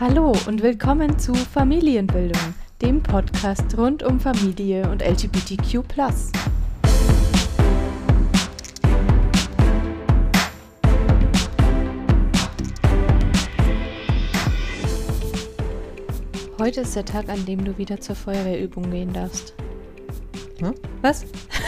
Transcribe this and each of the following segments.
Hallo und willkommen zu Familienbildung, dem Podcast rund um Familie und LGBTQ+. Heute ist der Tag, an dem du wieder zur Feuerwehrübung gehen darfst. Hm? Was?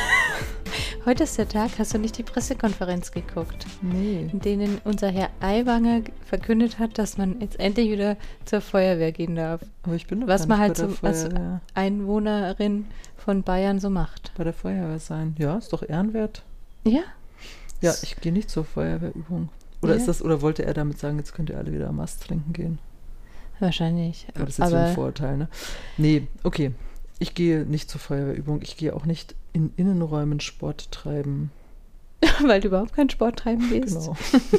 Heute ist der Tag, hast du nicht die Pressekonferenz geguckt? Nee. In denen unser Herr Aiwanger verkündet hat, dass man jetzt endlich wieder zur Feuerwehr gehen darf. Aber ich bin doch Was gar man nicht halt bei der so als Feuerwehr. Einwohnerin von Bayern so macht. Bei der Feuerwehr sein. Ja, ist doch ehrenwert. Ja? Ja, ich gehe nicht zur Feuerwehrübung. Oder Ja. oder wollte er damit sagen, jetzt könnt ihr alle wieder am Ast trinken gehen? Wahrscheinlich. Aber das ist jetzt so ein Vorurteil, ne? Nee, okay. Ich gehe nicht zur Feuerwehrübung. Ich gehe auch nicht in Innenräumen Sport treiben. Weil du überhaupt keinen Sport treiben gehst. Genau.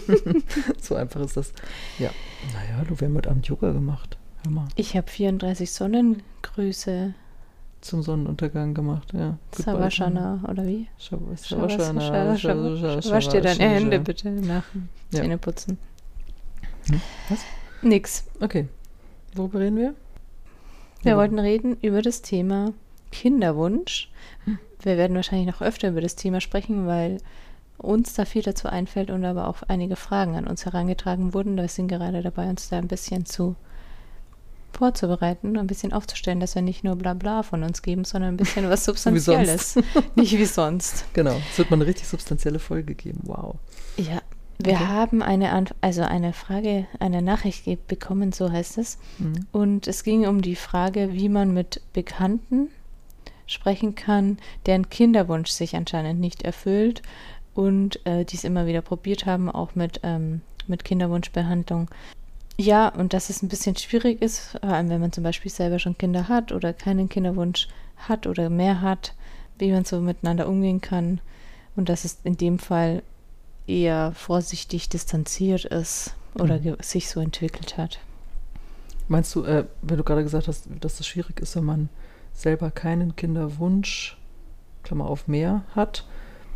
So einfach ist das. Ja. Naja, wir haben heute Abend Yoga gemacht. Hör mal. Ich habe 34 Sonnengrüße. Zum Sonnenuntergang gemacht, ja. Savashana, oder wie? Savashana. Wasch dir deine Hände bitte nach dem Ja. Zähneputzen. Was? Nix. Okay. Worüber reden wir? Wir wollten reden über das Thema Kinderwunsch. Wir werden wahrscheinlich noch öfter über das Thema sprechen, weil uns da viel dazu einfällt und aber auch einige Fragen an uns herangetragen wurden. Wir sind gerade dabei, uns da ein bisschen vorzubereiten, ein bisschen aufzustellen, dass wir nicht nur Blabla von uns geben, sondern ein bisschen was Substanzielles. Nicht wie sonst. Genau, es wird mal eine richtig substanzielle Folge geben. Wow. Ja, wir haben eine Nachricht bekommen, so heißt es. Mhm. Und es ging um die Frage, wie man mit Bekannten sprechen kann, deren Kinderwunsch sich anscheinend nicht erfüllt und die es immer wieder probiert haben, auch mit Kinderwunschbehandlung. Ja, und dass es ein bisschen schwierig ist, vor allem wenn man zum Beispiel selber schon Kinder hat oder keinen Kinderwunsch hat oder mehr hat, wie man so miteinander umgehen kann und dass es in dem Fall eher vorsichtig distanziert ist oder sich so entwickelt hat. Meinst du, wenn du gerade gesagt hast, dass es schwierig ist, wenn man selber keinen Kinderwunsch, Klammer auf, mehr hat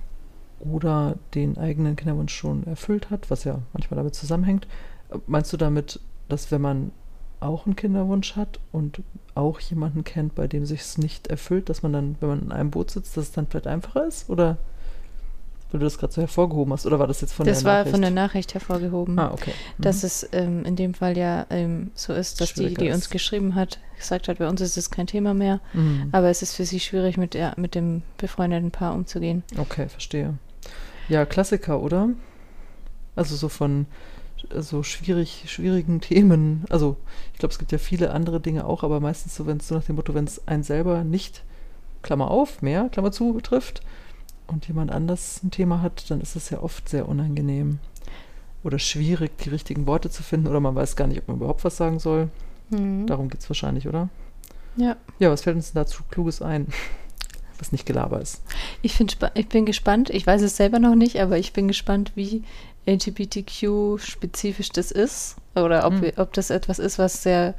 oder den eigenen Kinderwunsch schon erfüllt hat, was ja manchmal damit zusammenhängt, meinst du damit, dass wenn man auch einen Kinderwunsch hat und auch jemanden kennt, bei dem sich es nicht erfüllt, dass man dann, wenn man in einem Boot sitzt, dass es dann vielleicht einfacher ist? Oder weil du das gerade so hervorgehoben hast? Oder war das jetzt von der Nachricht? Das war von der Nachricht hervorgehoben. Ah, okay. Dass es in dem Fall ja so ist, dass die uns geschrieben hat, gesagt hat, bei uns ist es kein Thema mehr, aber es ist für sie schwierig, mit dem befreundeten Paar umzugehen. Okay, verstehe. Ja, Klassiker, oder? Also so von so schwierigen Themen. Also ich glaube, es gibt ja viele andere Dinge auch, aber meistens so, wenn es so nach dem Motto, wenn es einen selber nicht, Klammer auf, mehr, Klammer zu, betrifft und jemand anders ein Thema hat, dann ist es ja oft sehr unangenehm oder schwierig, die richtigen Worte zu finden oder man weiß gar nicht, ob man überhaupt was sagen soll. Darum geht es wahrscheinlich, oder? Ja. Ja, was fällt uns denn dazu Kluges ein, was nicht Gelaber ist? Ich bin gespannt, ich weiß es selber noch nicht, aber ich bin gespannt, wie LGBTQ-spezifisch das ist oder ob das etwas ist, was sehr...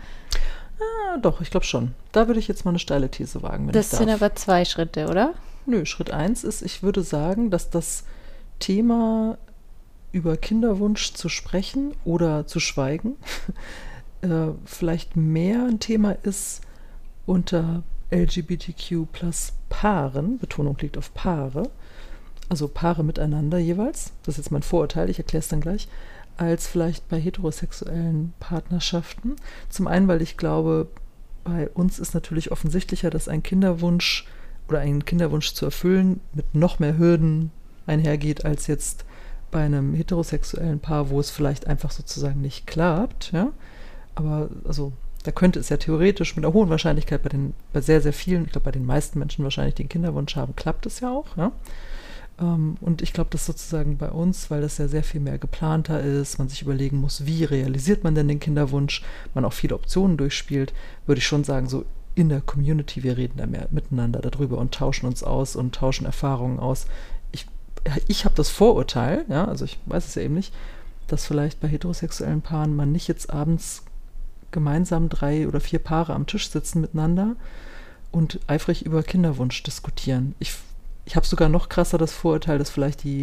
Doch, ich glaube schon. Da würde ich jetzt mal eine steile These wagen, wenn Das ich darf. sind aber 2 Schritte, oder? Nö, Schritt 1 ist, ich würde sagen, dass das Thema über Kinderwunsch zu sprechen oder zu schweigen vielleicht mehr ein Thema ist unter LGBTQ+ Paaren, Betonung liegt auf Paare, also Paare miteinander jeweils, das ist jetzt mein Vorurteil, ich erkläre es dann gleich, als vielleicht bei heterosexuellen Partnerschaften. Zum einen, weil ich glaube, bei uns ist natürlich offensichtlicher, dass ein Kinderwunsch oder einen Kinderwunsch zu erfüllen mit noch mehr Hürden einhergeht, als jetzt bei einem heterosexuellen Paar, wo es vielleicht einfach sozusagen nicht klappt, ja. Aber also da könnte es ja theoretisch mit einer hohen Wahrscheinlichkeit bei sehr, sehr vielen, ich glaube bei den meisten Menschen wahrscheinlich, die einen Kinderwunsch haben, klappt es ja auch, ja. Und ich glaube, dass sozusagen bei uns, weil das ja sehr viel mehr geplanter ist, man sich überlegen muss, wie realisiert man denn den Kinderwunsch, man auch viele Optionen durchspielt, würde ich schon sagen, so in der Community, wir reden da mehr miteinander darüber und tauschen uns aus und tauschen Erfahrungen aus. Ich habe das Vorurteil, ja, also ich weiß es ja eben nicht, dass vielleicht bei heterosexuellen Paaren man nicht jetzt abends gemeinsam 3 oder 4 Paare am Tisch sitzen miteinander und eifrig über Kinderwunsch diskutieren. Ich habe sogar noch krasser das Vorurteil, dass vielleicht die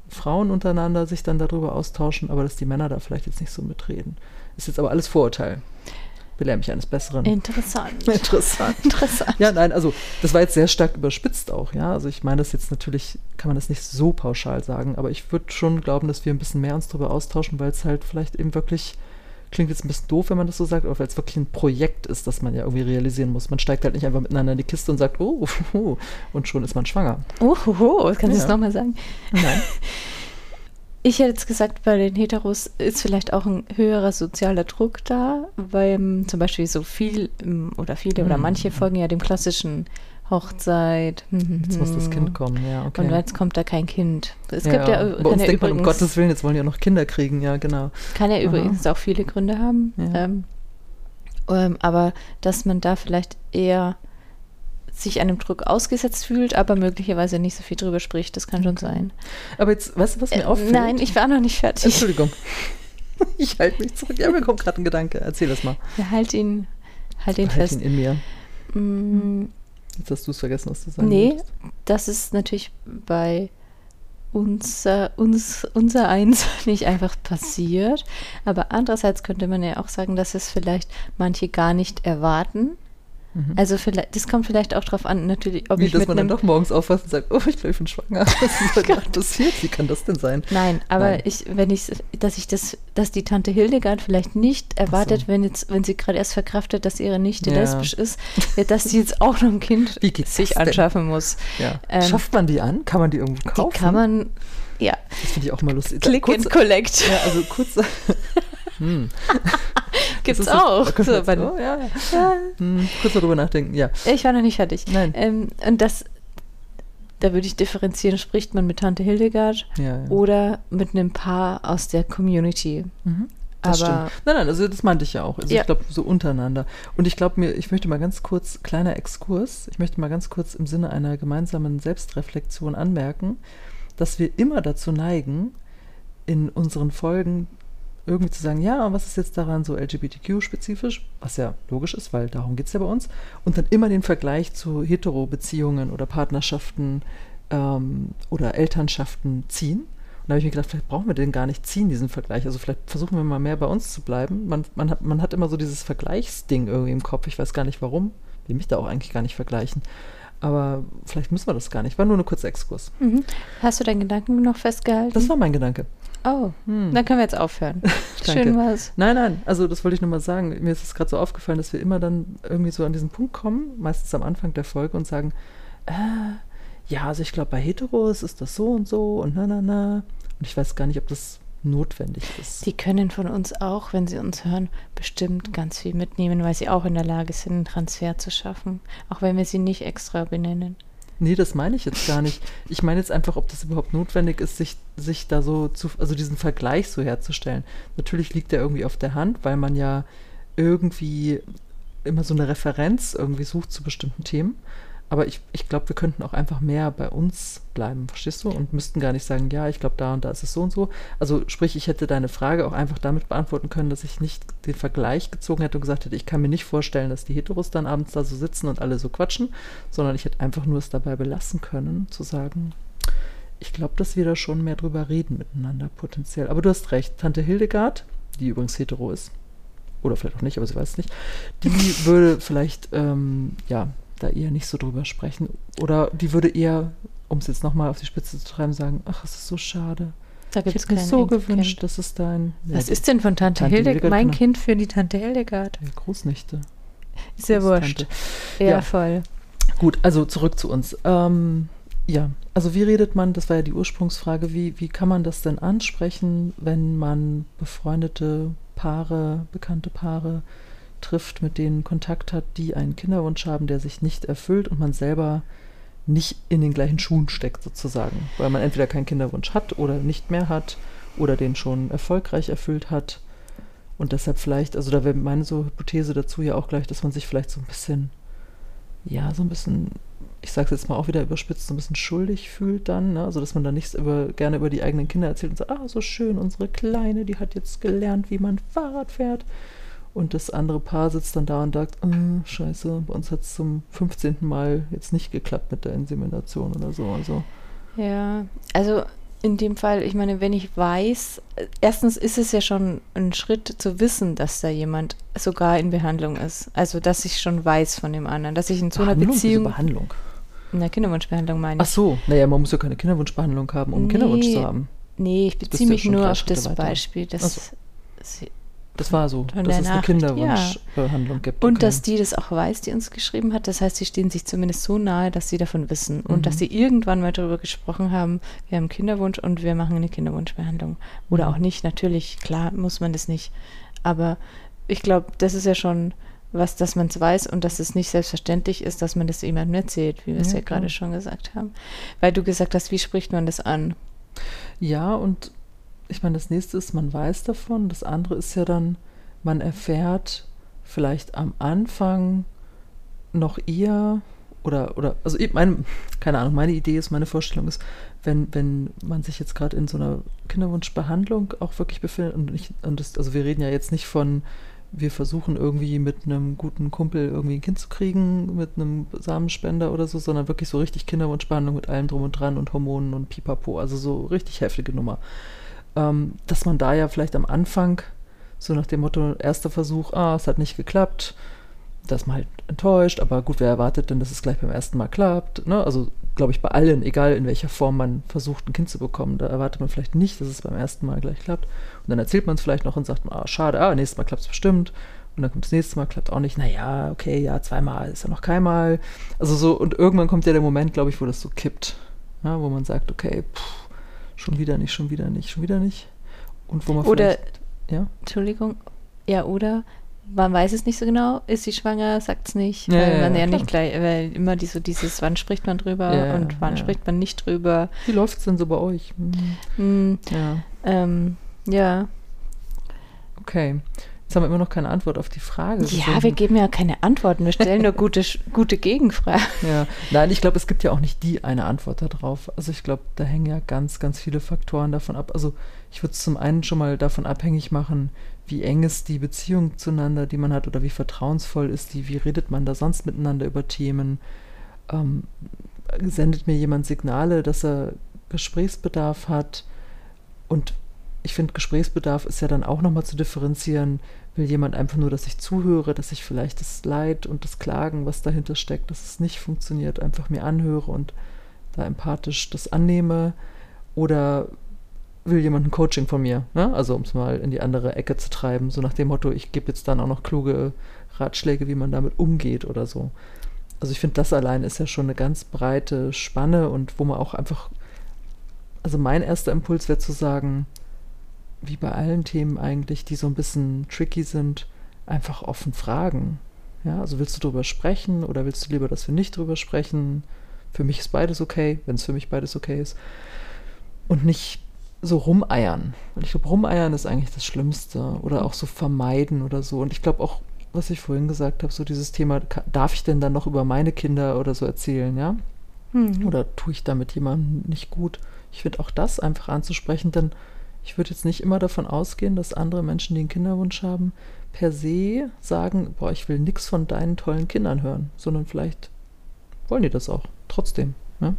Frauen untereinander sich dann darüber austauschen, aber dass die Männer da vielleicht jetzt nicht so mitreden. Ist jetzt aber alles Vorurteil. Belehre mich eines Besseren. Interessant. Interessant. Interessant. Ja, nein, also das war jetzt sehr stark überspitzt auch, ja. Also ich meine das jetzt natürlich, kann man das nicht so pauschal sagen, aber ich würde schon glauben, dass wir ein bisschen mehr uns darüber austauschen, weil es halt vielleicht eben wirklich, klingt jetzt ein bisschen doof, wenn man das so sagt, aber weil es wirklich ein Projekt ist, das man ja irgendwie realisieren muss. Man steigt halt nicht einfach miteinander in die Kiste und sagt, und schon ist man schwanger. Kannst du es nochmal sagen? Nein. Ich hätte jetzt gesagt, bei den Heteros ist vielleicht auch ein höherer sozialer Druck da, weil zum Beispiel so viele oder manche folgen ja dem klassischen Hochzeit. Jetzt muss das Kind kommen, ja, okay. Und jetzt kommt da kein Kind. Es gibt bei uns denkt man, um Gottes Willen, jetzt wollen die ja noch Kinder kriegen, ja, genau. Kann ja übrigens auch viele Gründe haben. Ja. Aber dass man da vielleicht eher sich einem Druck ausgesetzt fühlt, aber möglicherweise nicht so viel drüber spricht, das kann schon sein. Aber jetzt, weißt du, was mir auffällt? Nein, ich war noch nicht fertig. Entschuldigung. Ich halte mich zurück. Ja, mir kommt gerade ein Gedanke. Erzähl das mal. Ja, halt ihn fest. Halt ihn in mir. Jetzt hast du es vergessen, was du sagen wolltest. Das ist natürlich bei unser Eins nicht einfach passiert. Aber andererseits könnte man ja auch sagen, dass es vielleicht manche gar nicht erwarten. Also vielleicht, das kommt vielleicht auch drauf an, natürlich, ob ich dass man dann doch morgens aufwacht und sagt, oh, ich glaube, ich bin schwanger. Was ist heute Nacht passiert? Wie kann das denn sein? Nein, aber dass die Tante Hildegard vielleicht nicht erwartet, wenn sie gerade erst verkraftet, dass ihre Nichte lesbisch ist, dass sie jetzt auch noch ein Kind sich anschaffen muss. Ja. Schafft man die an? Kann man die irgendwo kaufen? Die kann man, ja. Das finde ich auch mal lustig. Click and collect. Ja, also kurz. Gibt's auch. Kurz mal drüber nachdenken, ja. Ich war noch nicht fertig. Nein. Und da würde ich differenzieren, spricht man mit Tante Hildegard oder mit einem Paar aus der Community. Das stimmt. Nein, also das meinte ich ja auch. Also ich glaube, so untereinander. Und ich glaube ich möchte mal ganz kurz, kleiner Exkurs, im Sinne einer gemeinsamen Selbstreflexion anmerken, dass wir immer dazu neigen, in unseren Folgen irgendwie zu sagen, ja, was ist jetzt daran so LGBTQ-spezifisch, was ja logisch ist, weil darum geht es ja bei uns, und dann immer den Vergleich zu Hetero-Beziehungen oder Partnerschaften oder Elternschaften ziehen. Und da habe ich mir gedacht, vielleicht brauchen wir den gar nicht ziehen, diesen Vergleich. Also vielleicht versuchen wir mal mehr bei uns zu bleiben. Man hat immer so dieses Vergleichsding irgendwie im Kopf. Ich weiß gar nicht, warum. Will mich da auch eigentlich gar nicht vergleichen. Aber vielleicht müssen wir das gar nicht. War nur eine kurze Exkurs. Hast du deinen Gedanken noch festgehalten? Das war mein Gedanke. Oh, dann können wir jetzt aufhören. Schön war's. Nein, also das wollte ich nur mal sagen. Mir ist es gerade so aufgefallen, dass wir immer dann irgendwie so an diesen Punkt kommen, meistens am Anfang der Folge, und sagen, ja, also ich glaube, bei Heteros ist das so und so und na. Und ich weiß gar nicht, ob das notwendig ist. Die können von uns auch, wenn sie uns hören, bestimmt ganz viel mitnehmen, weil sie auch in der Lage sind, einen Transfer zu schaffen. Auch wenn wir sie nicht extra benennen. Nee, das meine ich jetzt gar nicht. Ich meine jetzt einfach, ob das überhaupt notwendig ist, sich da so also diesen Vergleich so herzustellen. Natürlich liegt der irgendwie auf der Hand, weil man ja irgendwie immer so eine Referenz irgendwie sucht zu bestimmten Themen. Aber ich glaube, wir könnten auch einfach mehr bei uns bleiben, verstehst du? Und müssten gar nicht sagen, ja, ich glaube, da und da ist es so und so. Also sprich, ich hätte deine Frage auch einfach damit beantworten können, dass ich nicht den Vergleich gezogen hätte und gesagt hätte, ich kann mir nicht vorstellen, dass die Heteros dann abends da so sitzen und alle so quatschen, sondern ich hätte einfach nur es dabei belassen können, zu sagen, ich glaube, dass wir da schon mehr drüber reden miteinander potenziell. Aber du hast recht, Tante Hildegard, die übrigens hetero ist, oder vielleicht auch nicht, aber sie weiß es nicht, die würde vielleicht, da eher nicht so drüber sprechen. Oder die würde eher, um es jetzt nochmal auf die Spitze zu treiben, sagen, ach, es ist so schade. Da gibt's ich hätte mir so gewünscht, dass es dein... Was ist denn von Tante Hildegard? Mein Kind für die Tante Hildegard. Ja, Großnichte. Ist ja wurscht. Ja, voll. Gut, also zurück zu uns. Also wie redet man, das war ja die Ursprungsfrage, wie kann man das denn ansprechen, wenn man befreundete Paare, bekannte Paare trifft, mit denen Kontakt hat, die einen Kinderwunsch haben, der sich nicht erfüllt und man selber nicht in den gleichen Schuhen steckt sozusagen, weil man entweder keinen Kinderwunsch hat oder nicht mehr hat oder den schon erfolgreich erfüllt hat und deshalb vielleicht, also da wäre meine so Hypothese dazu ja auch gleich, dass man sich vielleicht so ein bisschen, ich sag's jetzt mal auch wieder überspitzt, so ein bisschen schuldig fühlt dann, ne? Also dass man dann nicht gerne über die eigenen Kinder erzählt und sagt, so schön, unsere Kleine, die hat jetzt gelernt, wie man Fahrrad fährt. Und das andere Paar sitzt dann da und sagt, scheiße, bei uns hat es zum 15. Mal jetzt nicht geklappt mit der Insemination oder so. Also. Ja, also in dem Fall, ich meine, wenn ich weiß, erstens ist es ja schon ein Schritt zu wissen, dass da jemand sogar in Behandlung ist. Also, dass ich schon weiß von dem anderen, dass ich in so einer Beziehung... Behandlung? In der Kinderwunschbehandlung meine ich. Ach so, naja, man muss ja keine Kinderwunschbehandlung haben, um Kinderwunsch zu haben. Nee, ich beziehe mich nur auf das Beispiel, dass das war so, dass es eine Kinderwunschbehandlung gibt. Und dass die das auch weiß, die uns geschrieben hat. Das heißt, sie stehen sich zumindest so nahe, dass sie davon wissen. Und dass sie irgendwann mal darüber gesprochen haben, wir haben Kinderwunsch und wir machen eine Kinderwunschbehandlung. Oder auch nicht, natürlich, klar muss man das nicht. Aber ich glaube, das ist ja schon was, dass man es weiß und dass es nicht selbstverständlich ist, dass man das jemandem erzählt, wie wir es ja gerade schon gesagt haben. Weil du gesagt hast, wie spricht man das an? Ja, und ich meine, das nächste ist, man weiß davon. Das andere ist ja dann, man erfährt vielleicht am Anfang noch eher also keine Ahnung, meine Idee ist, meine Vorstellung ist, wenn man sich jetzt gerade in so einer Kinderwunschbehandlung auch wirklich befindet also wir reden ja jetzt nicht von, wir versuchen irgendwie mit einem guten Kumpel irgendwie ein Kind zu kriegen, mit einem Samenspender oder so, sondern wirklich so richtig Kinderwunschbehandlung mit allem drum und dran und Hormonen und Pipapo, also so richtig heftige Nummer. Dass man da ja vielleicht am Anfang so nach dem Motto, erster Versuch, es hat nicht geklappt, da ist man halt enttäuscht, aber gut, wer erwartet denn, dass es gleich beim ersten Mal klappt, ne? Also glaube ich bei allen, egal in welcher Form man versucht, ein Kind zu bekommen, da erwartet man vielleicht nicht, dass es beim ersten Mal gleich klappt und dann erzählt man es vielleicht noch und sagt, schade, nächstes Mal klappt es bestimmt und dann kommt das nächste Mal, klappt auch nicht, naja, okay, ja, zweimal ist ja noch keinmal, also so, und irgendwann kommt ja der Moment, glaube ich, wo das so kippt, ja, wo man sagt, okay, schon wieder nicht. Und wo man oder, ja? Entschuldigung, ja, oder man weiß es nicht so genau, ist sie schwanger, sagt es nicht, ja, weil man ja nicht gleich, weil immer dieses, wann spricht man drüber und wann spricht man nicht drüber. Wie läuft es denn so bei euch? Ja. Okay. Jetzt haben wir immer noch keine Antwort auf die Frage. Ja, wir geben ja keine Antworten, wir stellen nur gute Gegenfragen. Ja, nein, ich glaube, es gibt ja auch nicht die eine Antwort darauf. Also ich glaube, da hängen ja ganz, ganz viele Faktoren davon ab. Also ich würde es zum einen schon mal davon abhängig machen, wie eng ist die Beziehung zueinander, die man hat, oder wie vertrauensvoll ist die, wie redet man da sonst miteinander über Themen. Sendet mir jemand Signale, dass er Gesprächsbedarf hat? Und ich finde, Gesprächsbedarf ist ja dann auch nochmal zu differenzieren. Will jemand einfach nur, dass ich zuhöre, dass ich vielleicht das Leid und das Klagen, was dahinter steckt, dass es nicht funktioniert, einfach mir anhöre und da empathisch das annehme? Oder will jemand ein Coaching von mir? Ne? Also um es mal in die andere Ecke zu treiben, so nach dem Motto, ich gebe jetzt dann auch noch kluge Ratschläge, wie man damit umgeht oder so. Also ich finde, das allein ist ja schon eine ganz breite Spanne und wo man auch einfach, also mein erster Impuls wäre zu sagen, wie bei allen Themen eigentlich, die so ein bisschen tricky sind, einfach offen fragen. Ja, also willst du drüber sprechen oder willst du lieber, dass wir nicht drüber sprechen? Für mich ist beides okay, wenn es für mich beides okay ist. Und nicht so rumeiern. Und ich glaube, rumeiern ist eigentlich das Schlimmste. Oder auch so vermeiden oder so. Und ich glaube auch, was ich vorhin gesagt habe, so dieses Thema, darf ich denn dann noch über meine Kinder oder so erzählen, ja? Oder tue ich damit jemandem nicht gut? Ich finde auch das einfach anzusprechen, denn ich würde jetzt nicht immer davon ausgehen, dass andere Menschen, die einen Kinderwunsch haben, per se sagen, ich will nichts von deinen tollen Kindern hören, sondern vielleicht wollen die das auch trotzdem. Ne?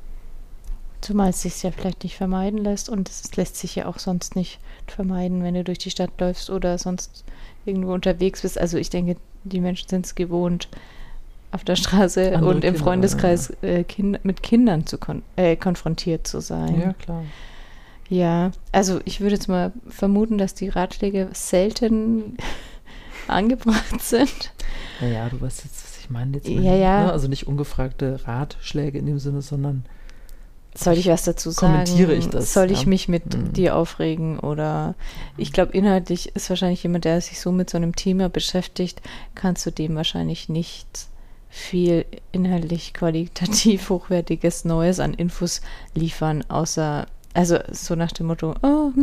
Zumal es sich ja vielleicht nicht vermeiden lässt und es lässt sich ja auch sonst nicht vermeiden, wenn du durch die Stadt läufst oder sonst irgendwo unterwegs bist. Also ich denke, die Menschen sind es gewohnt, auf der Straße andere und im Kinder, Freundeskreis mit Kindern konfrontiert zu sein. Ja, klar. Ja, also ich würde jetzt mal vermuten, dass die Ratschläge selten angebracht sind. Naja, du weißt jetzt, was ich meine. Jetzt ja. Ne? Also nicht ungefragte Ratschläge in dem Sinne, sondern soll ich was dazu sagen? Kommentiere ich das? Soll ich mich mit dir aufregen? Oder ich glaube, inhaltlich ist wahrscheinlich jemand, der sich so mit so einem Thema beschäftigt, kannst du dem wahrscheinlich nicht viel inhaltlich qualitativ hochwertiges Neues an Infos liefern, außer also so nach dem Motto,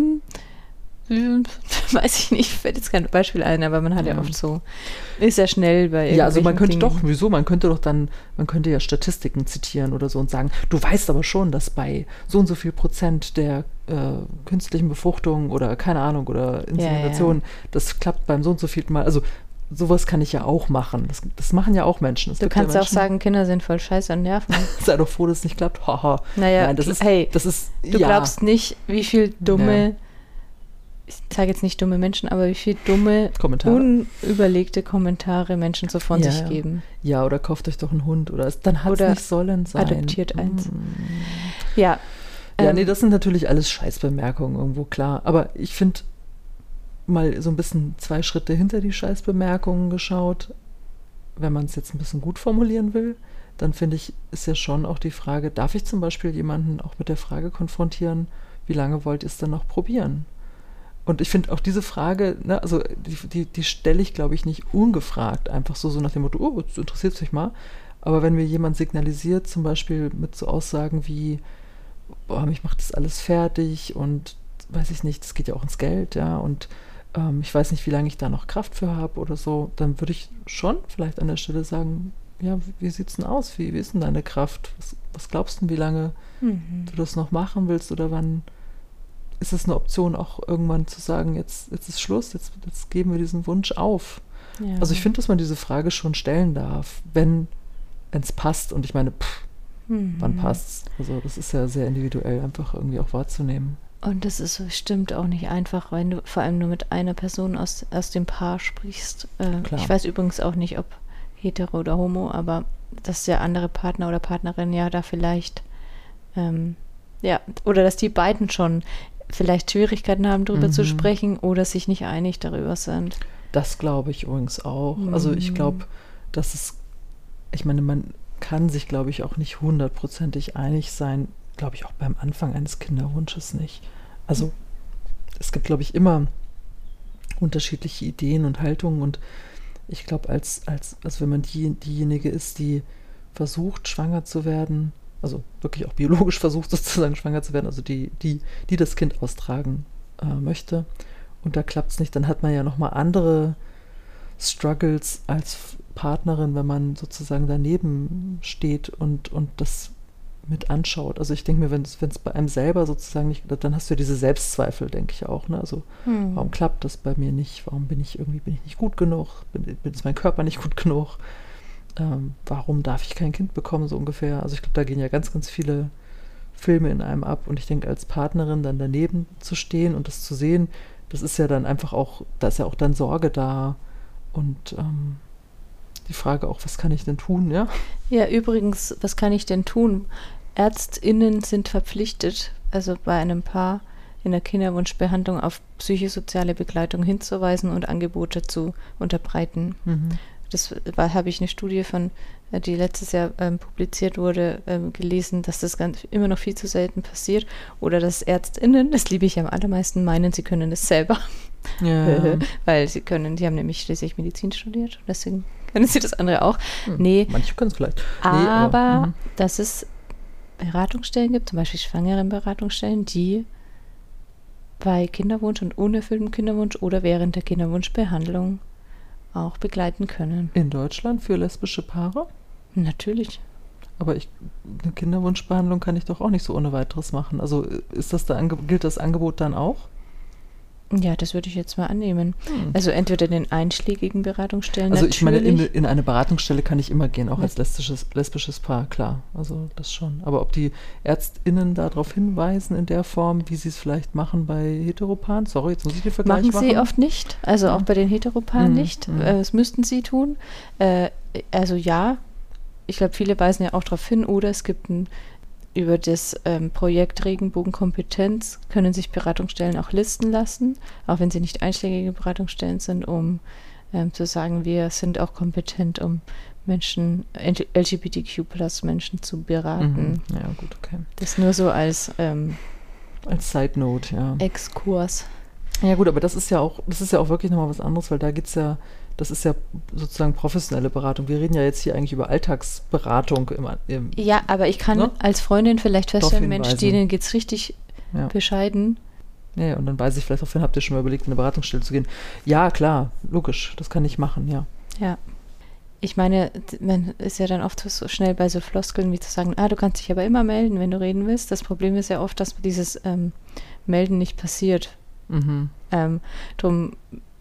weiß ich nicht, fällt jetzt kein Beispiel ein, aber man hat ja oft so, ist ja schnell bei irgendwelchen Ja, also man könnte Dingen. man könnte ja Statistiken zitieren oder so und sagen, du weißt aber schon, dass bei so und so viel Prozent der künstlichen Befruchtung oder keine Ahnung oder Insemination, das klappt beim so und so vielten Mal, also sowas kann ich ja auch machen. Das machen ja auch Menschen. Du kannst ja auch sagen, Kinder sind voll scheiße und nerven. Sei doch froh, dass es nicht klappt. Haha. Naja, nein, du glaubst nicht, wie viel dumme, ich sage jetzt nicht dumme Menschen, aber wie viel dumme, unüberlegte Kommentare Menschen so von sich geben. Ja, oder kauft euch doch einen Hund. Dann hat es nicht sollen sein. Adoptiert eins. Ja. Ja, nee, das sind natürlich alles Scheißbemerkungen irgendwo, klar. Aber ich finde, mal so ein bisschen 2 Schritte hinter die Scheißbemerkungen geschaut, wenn man es jetzt ein bisschen gut formulieren will, dann finde ich, ist ja schon auch die Frage, darf ich zum Beispiel jemanden auch mit der Frage konfrontieren, wie lange wollt ihr es denn noch probieren? Und ich finde auch diese Frage, ne, also die stelle ich, glaube ich, nicht ungefragt, einfach so nach dem Motto, oh, das interessiert sich mal. Aber wenn mir jemand signalisiert, zum Beispiel mit so Aussagen wie, boah, mich macht das alles fertig und weiß ich nicht, das geht ja auch ins Geld, ja, und ich weiß nicht, wie lange ich da noch Kraft für habe oder so, dann würde ich schon vielleicht an der Stelle sagen, ja, wie sieht's denn aus? Wie ist denn deine Kraft? Was glaubst du, wie lange du das noch machen willst oder wann ist es eine Option, auch irgendwann zu sagen, jetzt ist Schluss, jetzt geben wir diesen Wunsch auf. Ja. Also ich finde, dass man diese Frage schon stellen darf, wenn es passt. Und ich meine, wann passt's? Also das ist ja sehr individuell, einfach irgendwie auch wahrzunehmen. Und das ist bestimmt auch nicht einfach, wenn du vor allem nur mit einer Person aus dem Paar sprichst. Ich weiß übrigens auch nicht, ob hetero oder homo, aber dass der andere Partner oder Partnerin ja da vielleicht, oder dass die beiden schon vielleicht Schwierigkeiten haben, darüber zu sprechen oder sich nicht einig darüber sind. Das glaube ich übrigens auch. Also ich glaube, ich meine, man kann sich, glaube ich, auch nicht 100%ig einig sein, glaube ich, auch beim Anfang eines Kinderwunsches nicht. Also es gibt, glaube ich, immer unterschiedliche Ideen und Haltungen und ich glaube, als wenn man diejenige ist, die versucht, schwanger zu werden, also wirklich auch biologisch versucht, sozusagen schwanger zu werden, also die das Kind austragen möchte und da klappt es nicht, dann hat man ja nochmal andere Struggles als Partnerin, wenn man sozusagen daneben steht und das mit anschaut. Also ich denke mir, wenn es bei einem selber sozusagen nicht, dann hast du ja diese Selbstzweifel, denke ich auch. Ne? Also warum klappt das bei mir nicht? Warum bin ich nicht gut genug? Ist mein Körper nicht gut genug? Warum darf ich kein Kind bekommen, so ungefähr? Also ich glaube, da gehen ja ganz, ganz viele Filme in einem ab und ich denke, als Partnerin dann daneben zu stehen und das zu sehen, das ist ja dann einfach auch, da ist ja auch dann Sorge da und die Frage auch, was kann ich denn tun, ja? Ja, übrigens, was kann ich denn tun? ÄrztInnen sind verpflichtet, also bei einem Paar in der Kinderwunschbehandlung auf psychosoziale Begleitung hinzuweisen und Angebote zu unterbreiten. Das habe ich eine Studie von, die letztes Jahr publiziert wurde, gelesen, dass das immer noch viel zu selten passiert oder dass ÄrztInnen, das liebe ich am allermeisten, meinen, sie können es selber. Ja. Weil die haben nämlich schließlich Medizin studiert, deswegen können sie das andere auch. Nee. Manche können es vielleicht. Aber dass es Beratungsstellen gibt, zum Beispiel Schwangerenberatungsstellen, die bei Kinderwunsch und unerfülltem Kinderwunsch oder während der Kinderwunschbehandlung auch begleiten können. In Deutschland für lesbische Paare? Natürlich. Aber eine Kinderwunschbehandlung kann ich doch auch nicht so ohne weiteres machen. Also gilt das Angebot dann auch? Ja, das würde ich jetzt mal annehmen. Also entweder in den einschlägigen Beratungsstellen. Also ich meine, in eine Beratungsstelle kann ich immer gehen, auch als lesbisches Paar, klar. Also das schon. Aber ob die ÄrztInnen darauf hinweisen in der Form, wie sie es vielleicht machen bei Heteropaaren? Sorry, jetzt muss ich den Vergleich machen. Machen sie oft nicht. Also auch bei den Heteropaaren nicht. Das müssten sie tun. Also ja, ich glaube, viele weisen ja auch darauf hin. Oder es gibt über das Projekt Regenbogenkompetenz können sich Beratungsstellen auch listen lassen, auch wenn sie nicht einschlägige Beratungsstellen sind, um zu sagen, wir sind auch kompetent, um Menschen, LGBTQ+Menschen zu beraten. Ja, gut, okay. Das nur so als Side Note, ja. Exkurs. Ja gut, aber das ist ja auch wirklich nochmal was anderes, weil da geht's ja, das ist ja sozusagen professionelle Beratung. Wir reden ja jetzt hier eigentlich über Alltagsberatung. Ja, aber ich kann als Freundin vielleicht feststellen, Mensch, denen geht's richtig bescheiden. Ja, und dann weiß ich vielleicht auch, habt ihr schon mal überlegt, in eine Beratungsstelle zu gehen? Ja, klar, logisch, das kann ich machen, ja. Ja. Ich meine, man ist ja dann oft so schnell bei so Floskeln wie zu sagen, du kannst dich aber immer melden, wenn du reden willst. Das Problem ist ja oft, dass dieses Melden nicht passiert. Drum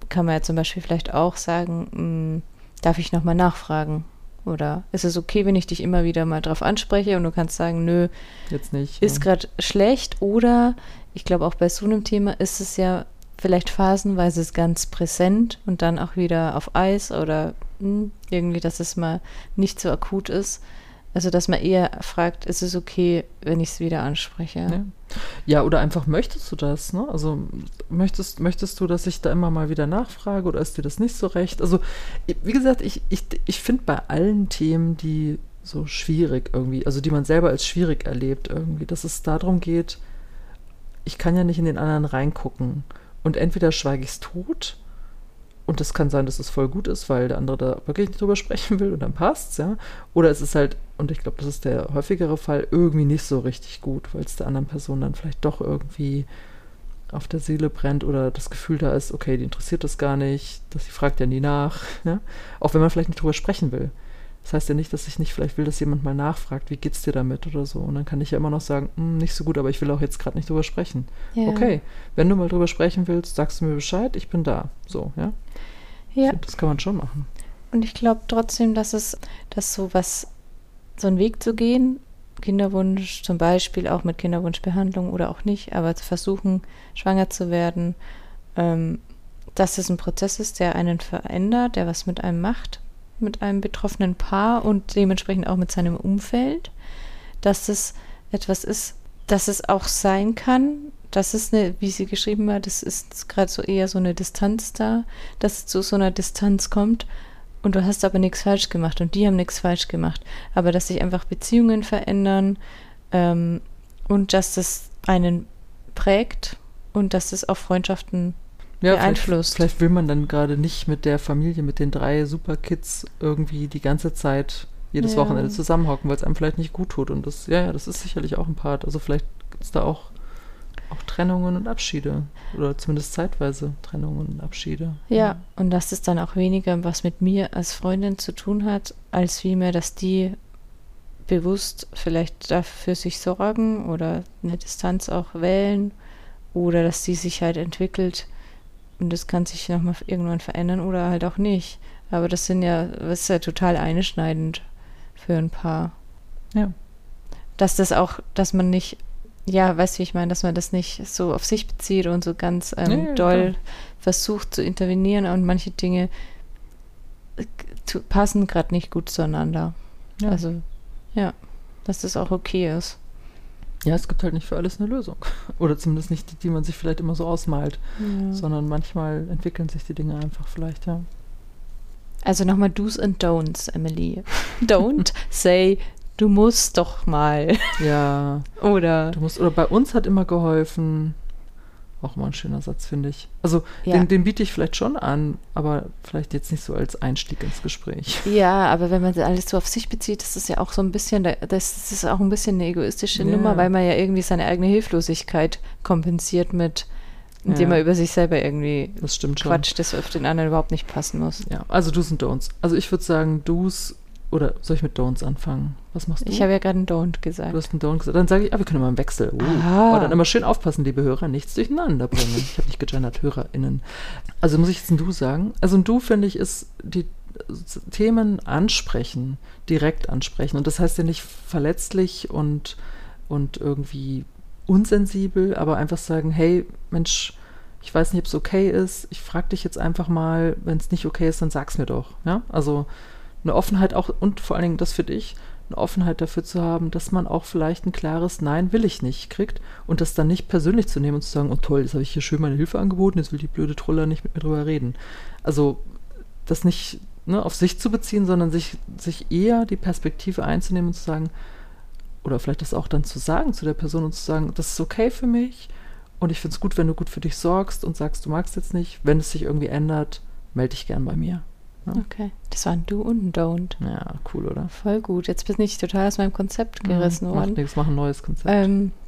kann man ja zum Beispiel vielleicht auch sagen, darf ich nochmal nachfragen? Oder ist es okay, wenn ich dich immer wieder mal drauf anspreche und du kannst sagen, nö, Jetzt nicht. ist gerade schlecht. Oder ich glaube, auch bei so einem Thema ist es ja vielleicht phasenweise ganz präsent und dann auch wieder auf Eis oder irgendwie, dass es mal nicht so akut ist. Also, dass man eher fragt, ist es okay, wenn ich es wieder anspreche? Ja, oder einfach möchtest du das, ne? Also möchtest du, dass ich da immer mal wieder nachfrage oder ist dir das nicht so recht? Also, wie gesagt, ich finde bei allen Themen, die so schwierig irgendwie, also die man selber als schwierig erlebt irgendwie, dass es darum geht, ich kann ja nicht in den anderen reingucken. Und entweder schweige ich es tot und das kann sein, dass es voll gut ist, weil der andere da wirklich nicht drüber sprechen will und dann passt's, ja. Oder es ist halt, und ich glaube, das ist der häufigere Fall, irgendwie nicht so richtig gut, weil es der anderen Person dann vielleicht doch irgendwie auf der Seele brennt oder das Gefühl da ist, okay, die interessiert das gar nicht, dass sie fragt ja nie nach, ja. Auch wenn man vielleicht nicht drüber sprechen will. Das heißt ja nicht, dass ich nicht vielleicht will, dass jemand mal nachfragt, wie geht's dir damit oder so. Und dann kann ich ja immer noch sagen, nicht so gut, aber ich will auch jetzt gerade nicht drüber sprechen. Ja. Okay, wenn du mal drüber sprechen willst, sagst du mir Bescheid, ich bin da. So, ja. Ja. Das kann man schon machen. Und ich glaube trotzdem, dass so ein Weg zu gehen, Kinderwunsch zum Beispiel auch mit Kinderwunschbehandlung oder auch nicht, aber zu versuchen, schwanger zu werden, dass es ein Prozess ist, der einen verändert, der was mit einem macht, mit einem betroffenen Paar und dementsprechend auch mit seinem Umfeld, dass es etwas ist, dass es auch sein kann, dass es wie sie geschrieben hat, das ist gerade so eher so eine Distanz da, dass es zu so einer Distanz kommt und du hast aber nichts falsch gemacht und die haben nichts falsch gemacht, aber dass sich einfach Beziehungen verändern und dass das einen prägt und dass es auch Freundschaften beeinflusst. Vielleicht will man dann gerade nicht mit der Familie, mit den 3 Superkids irgendwie die ganze Zeit jedes Wochenende zusammenhocken, weil es einem vielleicht nicht gut tut. Und das ist sicherlich auch ein Part. Also vielleicht gibt es da auch Trennungen und Abschiede. Oder zumindest zeitweise Trennungen und Abschiede. Ja, und dass es dann auch weniger was mit mir als Freundin zu tun hat, als vielmehr, dass die bewusst vielleicht dafür sich sorgen oder eine Distanz auch wählen oder dass die sich halt entwickelt. Und das kann sich nochmal irgendwann verändern oder halt auch nicht. Aber das ist ja total einschneidend für ein Paar. Ja. Dass man nicht, weißt du, wie ich meine, dass man das nicht so auf sich bezieht und so ganz doll versucht zu intervenieren und manche Dinge passen gerade nicht gut zueinander. Ja. Also, dass das auch okay ist. Ja, es gibt halt nicht für alles eine Lösung. Oder zumindest nicht die man sich vielleicht immer so ausmalt. Ja. Sondern manchmal entwickeln sich die Dinge einfach vielleicht, ja. Also nochmal Do's and Don'ts, Emily. Don't say, du musst doch mal. Ja. Oder bei uns hat immer geholfen. Auch mal ein schöner Satz, finde ich. Also den biete ich vielleicht schon an, aber vielleicht jetzt nicht so als Einstieg ins Gespräch. Ja, aber wenn man alles so auf sich bezieht, das ist ja auch so ein bisschen, das ist auch ein bisschen eine egoistische Nummer, weil man ja irgendwie seine eigene Hilflosigkeit kompensiert indem man über sich selber irgendwie quatscht, das auf den anderen überhaupt nicht passen muss. Ja, also Do's und Don'ts. Also ich würde sagen, Do's, oder soll ich mit Don'ts anfangen? Was machst du? Ich habe ja gerade einen Don't gesagt. Du hast einen Don't gesagt. Dann sage ich, wir können mal im Wechsel. Aber dann immer schön aufpassen, liebe Hörer, nichts durcheinander bringen. Ich habe nicht gegendert, HörerInnen. Also muss ich jetzt ein Du sagen? Also ein Du, finde ich, ist die Themen ansprechen, direkt ansprechen. Und das heißt ja nicht verletzlich und irgendwie unsensibel, aber einfach sagen, hey, Mensch, ich weiß nicht, ob es okay ist. Ich frage dich jetzt einfach mal, wenn es nicht okay ist, dann sag's mir doch. Ja, also eine Offenheit auch und vor allen Dingen, das finde ich, eine Offenheit dafür zu haben, dass man auch vielleicht ein klares Nein will ich nicht kriegt und das dann nicht persönlich zu nehmen und zu sagen, oh toll, jetzt habe ich hier schön meine Hilfe angeboten, jetzt will die blöde Troller nicht mit mir drüber reden. Also das nicht auf sich zu beziehen, sondern sich eher die Perspektive einzunehmen und zu sagen, oder vielleicht das auch dann zu sagen zu der Person und zu sagen, das ist okay für mich und ich finde es gut, wenn du gut für dich sorgst und sagst, du magst jetzt nicht. Wenn es sich irgendwie ändert, melde dich gern bei mir. Ja. Okay, das war ein Do und ein Don't. Ja, cool, oder? Voll gut. Jetzt bin ich total aus meinem Konzept gerissen worden. Macht nichts, mach ein neues Konzept.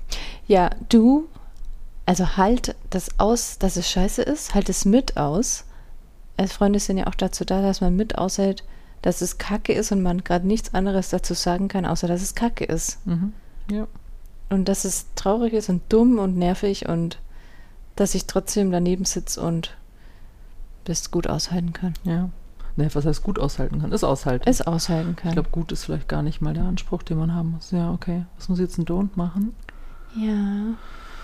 Du, also halt das aus, dass es scheiße ist, halt es mit aus. Als Freunde sind ja auch dazu da, dass man mit aushält, dass es Kacke ist und man gerade nichts anderes dazu sagen kann, außer dass es Kacke ist. Mhm. Ja. Und dass es traurig ist und dumm und nervig und dass ich trotzdem daneben sitze und bis gut aushalten kann. Ja. Ne, was heißt gut aushalten kann? Ist aushalten. Es aushalten kann. Ich glaube, gut ist vielleicht gar nicht mal der Anspruch, den man haben muss. Ja, okay. Was muss ich jetzt ein Don't machen? Ja.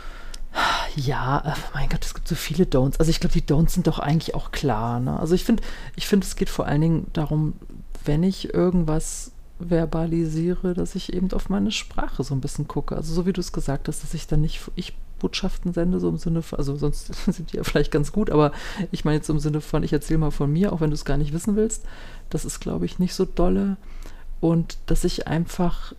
Ja, mein Gott, es gibt so viele Don'ts. Also ich glaube, die Don'ts sind doch eigentlich auch klar. Ne? Also ich finde, es geht vor allen Dingen darum, wenn ich irgendwas verbalisiere, dass ich eben auf meine Sprache so ein bisschen gucke. Also so wie du es gesagt hast, dass ich dann nicht Ich-Botschaften sende, so im Sinne von, also sonst sind die ja vielleicht ganz gut, aber ich meine jetzt im Sinne von, ich erzähle mal von mir, auch wenn du es gar nicht wissen willst. Das ist, glaube ich, nicht so dolle. Und dass ich einfach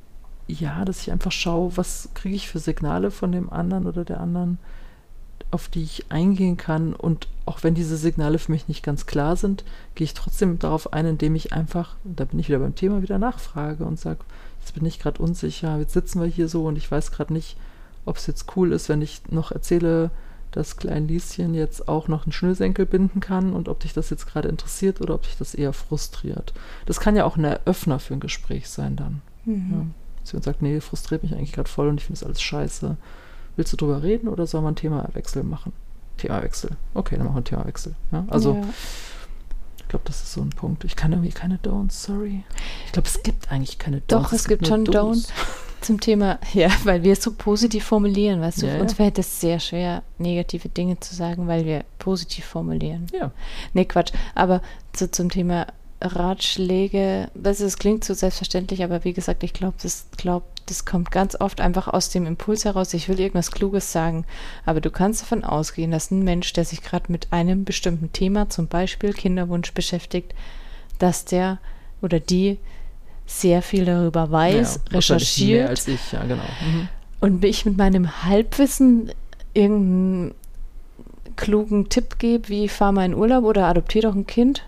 schaue, was kriege ich für Signale von dem anderen oder der anderen, auf die ich eingehen kann. Und auch wenn diese Signale für mich nicht ganz klar sind, gehe ich trotzdem darauf ein, indem ich einfach, da bin ich wieder beim Thema, wieder nachfrage und sage, jetzt bin ich gerade unsicher, jetzt sitzen wir hier so und ich weiß gerade nicht, ob es jetzt cool ist, wenn ich noch erzähle, dass Klein Lieschen jetzt auch noch einen Schnürsenkel binden kann und ob dich das jetzt gerade interessiert oder ob dich das eher frustriert. Das kann ja auch ein Eröffner für ein Gespräch sein dann. Ja. Sie sagt, nee, frustriert mich eigentlich gerade voll und ich finde das alles scheiße. Willst du drüber reden oder soll man einen Themawechsel machen? Themawechsel. Okay, dann machen wir einen Themawechsel. Ja? Also, ich glaube, das ist so ein Punkt. Ich kann irgendwie keine Don'ts, sorry. Ich glaube, es gibt eigentlich keine Don'ts. Doch, es gibt schon Don'ts zum Thema, ja, weil wir es so positiv formulieren, weißt du, uns fällt es sehr schwer, negative Dinge zu sagen, weil wir positiv formulieren. Ja. Nee, Quatsch. Aber zum Thema Ratschläge, das klingt so selbstverständlich, aber wie gesagt, ich glaube, das kommt ganz oft einfach aus dem Impuls heraus, ich will irgendwas Kluges sagen, aber du kannst davon ausgehen, dass ein Mensch, der sich gerade mit einem bestimmten Thema, zum Beispiel Kinderwunsch beschäftigt, dass der oder die sehr viel darüber weiß, recherchiert. Mehr als ich, ja, genau. Und ich mit meinem Halbwissen irgendeinen klugen Tipp gebe, wie fahr mal in Urlaub oder adoptier doch ein Kind,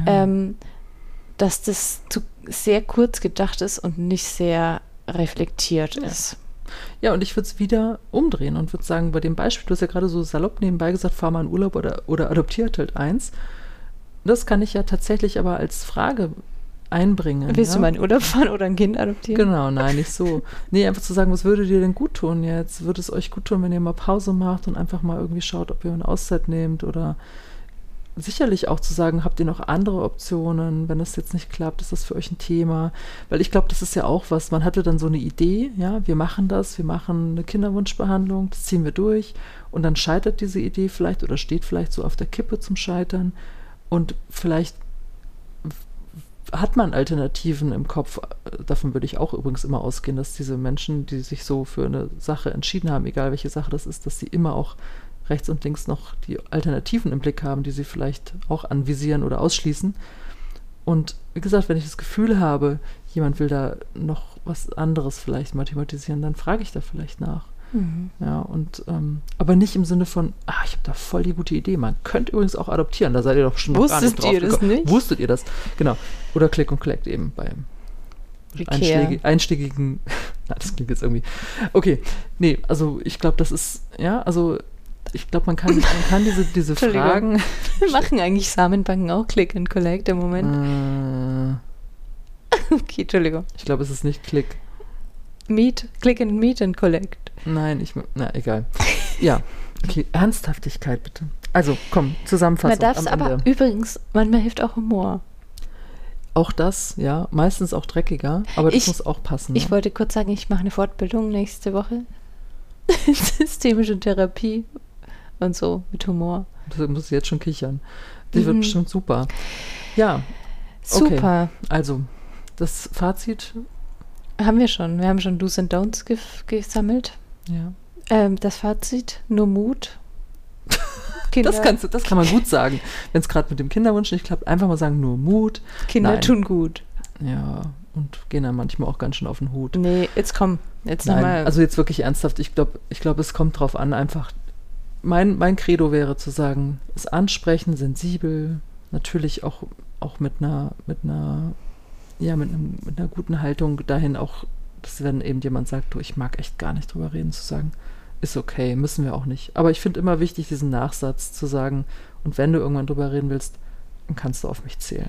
dass das sehr kurz gedacht ist und nicht sehr reflektiert ist. Ja, und ich würde es wieder umdrehen und würde sagen, bei dem Beispiel, du hast ja gerade so salopp nebenbei gesagt, fahr mal in Urlaub oder adoptiert halt eins. Das kann ich ja tatsächlich aber als Frage einbringen. Willst du mal in Urlaub fahren oder ein Kind adoptieren? Genau, nein, nicht so. Nee, einfach zu sagen, was würde dir denn gut tun jetzt? Würde es euch gut tun, wenn ihr mal Pause macht und einfach mal irgendwie schaut, ob ihr eine Auszeit nehmt oder sicherlich auch zu sagen, habt ihr noch andere Optionen, wenn das jetzt nicht klappt, ist das für euch ein Thema? Weil ich glaube, das ist ja auch was, man hatte dann so eine Idee, ja, wir machen eine Kinderwunschbehandlung, das ziehen wir durch und dann scheitert diese Idee vielleicht oder steht vielleicht so auf der Kippe zum Scheitern und vielleicht hat man Alternativen im Kopf. Davon würde ich auch übrigens immer ausgehen, dass diese Menschen, die sich so für eine Sache entschieden haben, egal welche Sache das ist, dass sie immer auch rechts und links noch die Alternativen im Blick haben, die sie vielleicht auch anvisieren oder ausschließen. Und wie gesagt, wenn ich das Gefühl habe, jemand will da noch was anderes vielleicht mathematisieren, dann frage ich da vielleicht nach. Ja, und aber nicht im Sinne von, ich habe da voll die gute Idee. Man könnte übrigens auch adoptieren, da seid ihr doch schon noch gar nicht drauf gekommen. Wusstet ihr das nicht? Wusstet ihr das? Genau. Oder Click und Collect eben beim einstiegigen, das klingt jetzt irgendwie, okay, nee, also ich glaube, das ist, ja, also ich glaube, man kann diese Fragen. Wir machen eigentlich Samenbanken auch Click and Collect im Moment. Okay, Entschuldigung. Ich glaube, es ist nicht Click. Click and Meet and Collect. Nein, egal. Ja, okay, Ernsthaftigkeit bitte. Also, komm, Zusammenfassung. Man darf es aber übrigens, manchmal hilft auch Humor. Auch das, ja, meistens auch dreckiger, aber das muss auch passen. Ich wollte kurz sagen, ich mache eine Fortbildung nächste Woche. Systemische Therapie und so, mit Humor. Du musst jetzt schon kichern. Das wird bestimmt super. Ja, super. Okay. Also, das Fazit haben wir schon. Wir haben schon Do's and Don'ts gesammelt. Ja. Das Fazit, nur Mut. Das kann man gut sagen. Wenn es gerade mit dem Kinderwunsch nicht klappt, einfach mal sagen, nur Mut. Kinder tun gut. Ja, und gehen dann manchmal auch ganz schön auf den Hut. Nee, jetzt nochmal. Also jetzt wirklich ernsthaft. Ich glaube, es kommt drauf an, einfach, mein Credo wäre zu sagen, es ansprechen, sensibel, natürlich auch mit einer guten Haltung dahin auch, dass wenn eben jemand sagt, du, ich mag echt gar nicht drüber reden, zu sagen, ist okay, müssen wir auch nicht. Aber ich finde immer wichtig, diesen Nachsatz zu sagen, und wenn du irgendwann drüber reden willst, dann kannst du auf mich zählen.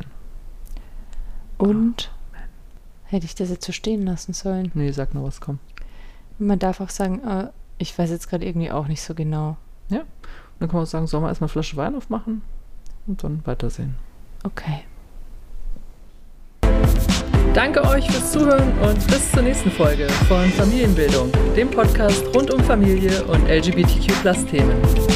Und hätte ich das jetzt so stehen lassen sollen? Nee, sag nur was, komm. Man darf auch sagen, ich weiß jetzt gerade irgendwie auch nicht so genau. Ja, dann kann man auch sagen, sollen wir erstmal eine Flasche Wein aufmachen? und dann weitersehen. Okay. Danke euch fürs Zuhören und bis zur nächsten Folge von Familienbildung, dem Podcast rund um Familie und LGBTQ+-Themen.